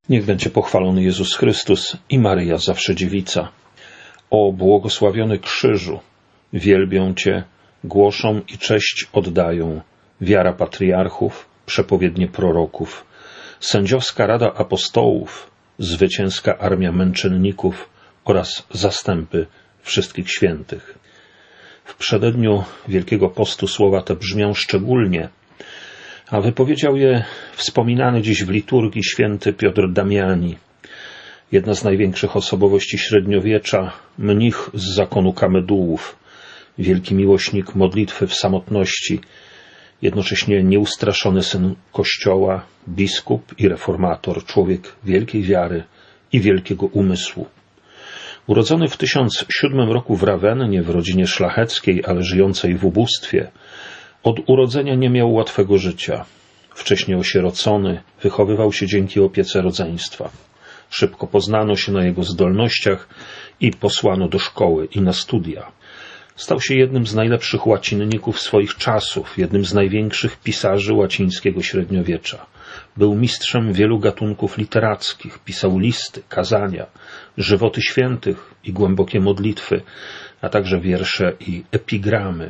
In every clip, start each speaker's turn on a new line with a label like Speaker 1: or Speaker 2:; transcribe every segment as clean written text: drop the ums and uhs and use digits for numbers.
Speaker 1: Niech będzie pochwalony Jezus Chrystus i Maryja zawsze dziewica. O błogosławiony krzyżu, wielbią Cię, głoszą i cześć oddają wiara patriarchów, przepowiednie proroków, sędziowska rada apostołów, zwycięska armia męczenników oraz zastępy wszystkich świętych. W przededniu Wielkiego Postu słowa te brzmią szczególnie, a wypowiedział je wspominany dziś w liturgii święty Piotr Damiani, jedna z największych osobowości średniowiecza, mnich z zakonu Kamedułów, wielki miłośnik modlitwy w samotności, jednocześnie nieustraszony syn Kościoła, biskup i reformator, człowiek wielkiej wiary i wielkiego umysłu. Urodzony w 1007 roku w Rawennie, w rodzinie szlacheckiej, ale żyjącej w ubóstwie, od urodzenia nie miał łatwego życia. Wcześnie osierocony, wychowywał się dzięki opiece rodzeństwa. Szybko poznano się na jego zdolnościach i posłano do szkoły i na studia. Stał się jednym z najlepszych łacinników swoich czasów, jednym z największych pisarzy łacińskiego średniowiecza. Był mistrzem wielu gatunków literackich, pisał listy, kazania, żywoty świętych i głębokie modlitwy, a także wiersze i epigramy.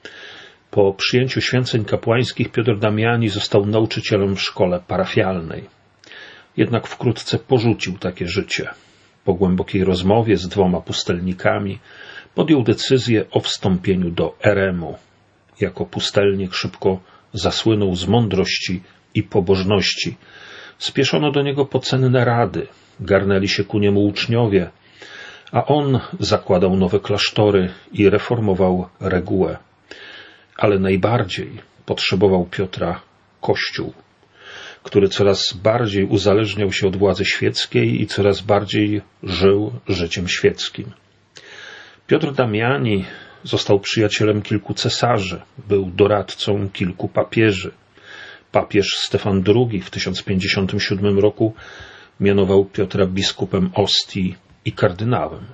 Speaker 1: Po przyjęciu święceń kapłańskich Piotr Damiani został nauczycielem w szkole parafialnej. Jednak wkrótce porzucił takie życie. Po głębokiej rozmowie z 2 pustelnikami podjął decyzję o wstąpieniu do eremu. Jako pustelnik szybko zasłynął z mądrości i pobożności. Spieszono do niego po cenne rady, garnęli się ku niemu uczniowie, a on zakładał nowe klasztory i reformował regułę. Ale najbardziej potrzebował Piotra Kościół, który coraz bardziej uzależniał się od władzy świeckiej i coraz bardziej żył życiem świeckim. Piotr Damiani został przyjacielem kilku cesarzy, był doradcą kilku papieży. Papież Stefan II w 1057 roku mianował Piotra biskupem Ostii i kardynałem.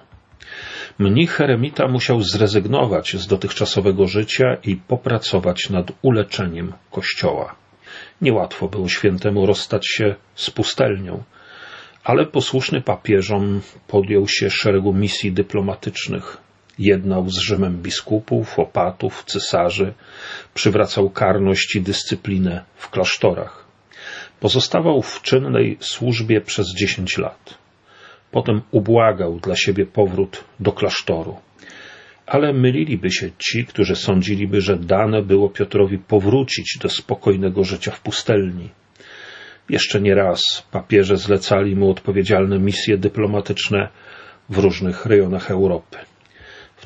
Speaker 1: Mnich eremita musiał zrezygnować z dotychczasowego życia i popracować nad uleczeniem Kościoła. Niełatwo było świętemu rozstać się z pustelnią, ale posłuszny papieżom podjął się szeregu misji dyplomatycznych. Jednał z Rzymem biskupów, opatów, cesarzy, przywracał karność i dyscyplinę w klasztorach. Pozostawał w czynnej służbie przez 10 lat. Potem ubłagał dla siebie powrót do klasztoru. Ale myliliby się ci, którzy sądziliby, że dane było Piotrowi powrócić do spokojnego życia w pustelni. Jeszcze nie raz papieże zlecali mu odpowiedzialne misje dyplomatyczne w różnych rejonach Europy. W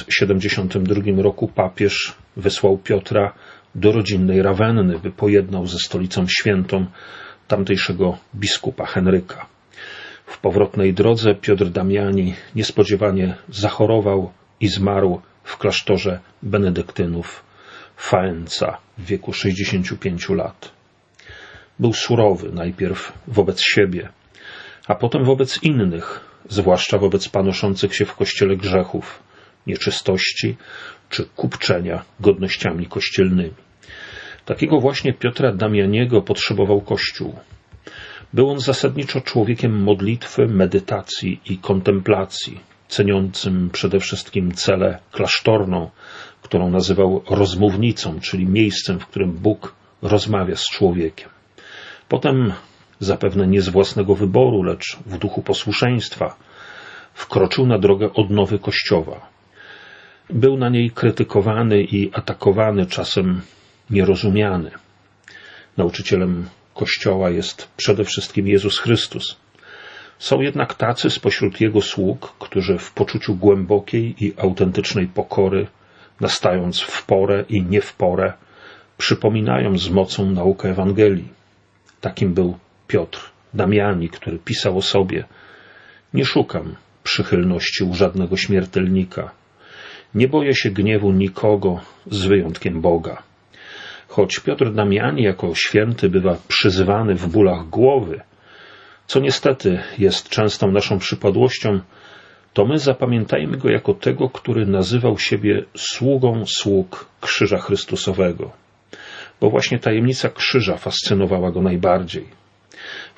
Speaker 1: 1072 roku papież wysłał Piotra do rodzinnej Rawenny, by pojednał ze stolicą świętą tamtejszego biskupa Henryka. W powrotnej drodze Piotr Damiani niespodziewanie zachorował i zmarł w klasztorze benedyktynów Faenza w wieku 65 lat. Był surowy najpierw wobec siebie, a potem wobec innych, zwłaszcza wobec panoszących się w kościele grzechów, nieczystości czy kupczenia godnościami kościelnymi. Takiego właśnie Piotra Damianiego potrzebował Kościół. Był on zasadniczo człowiekiem modlitwy, medytacji i kontemplacji, ceniącym przede wszystkim celę klasztorną, którą nazywał rozmównicą, czyli miejscem, w którym Bóg rozmawia z człowiekiem. Potem, zapewne nie z własnego wyboru, lecz w duchu posłuszeństwa, wkroczył na drogę odnowy Kościoła. Był na niej krytykowany i atakowany, czasem nierozumiany. Nauczycielem Kościoła jest przede wszystkim Jezus Chrystus. Są jednak tacy spośród Jego sług, którzy w poczuciu głębokiej i autentycznej pokory, nastając w porę i nie w porę, przypominają z mocą naukę Ewangelii. Takim był Piotr Damiani, który pisał o sobie: nie szukam przychylności u żadnego śmiertelnika. Nie boję się gniewu nikogo z wyjątkiem Boga. Choć Piotr Damiani jako święty bywa przyzywany w bólach głowy, co niestety jest częstą naszą przypadłością, to my zapamiętajmy go jako tego, który nazywał siebie sługą sług Krzyża Chrystusowego, bo właśnie tajemnica krzyża fascynowała go najbardziej.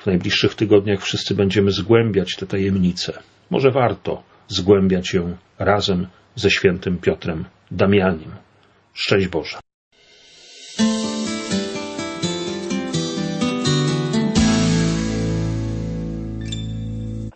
Speaker 1: w najbliższych tygodniach wszyscy będziemy zgłębiać tę tajemnicę. Może warto zgłębiać ją razem ze świętym Piotrem Damianiem. Szczęść Boże.